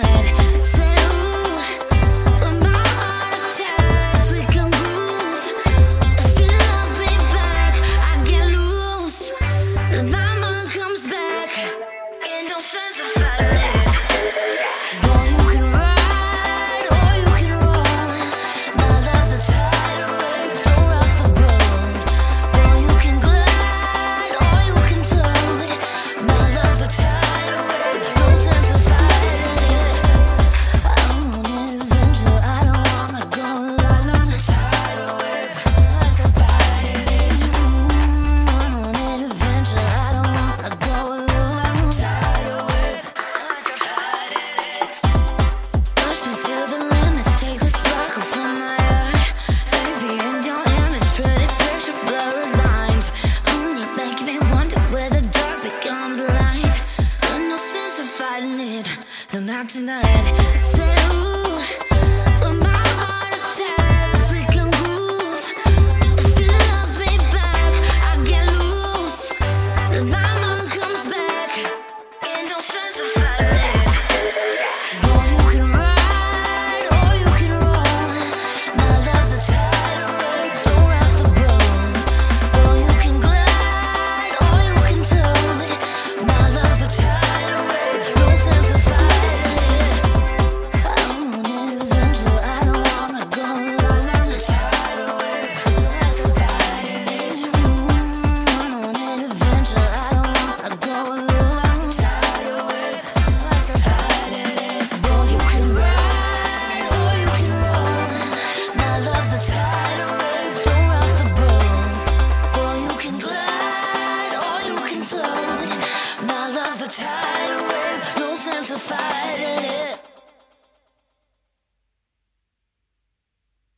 tonight. I said, ooh, when my heart attacks, we can groove. If you love me back, I get loose. Then my mind comes back. Ain't no sense of fighting it. Boy, you can ride or you can roll. My love's a tidal wave, don't rock the boat. Boy, you can glide or you can float. My love's a tidal wave, no sense of fighting it. I'm on an adventure, I don't wanna go alone on a tidal wave. Like a fighting it. I'm on an adventure, I don't wanna go alone on a tidal wave. Like a fighting it. Push me to the limits, take the sparkle from my heart. Baby, in your image, pretty picture, blurred lines. You make me wonder where the dark becomes light. No sense of fighting it, no, not tonight. I said, ooh,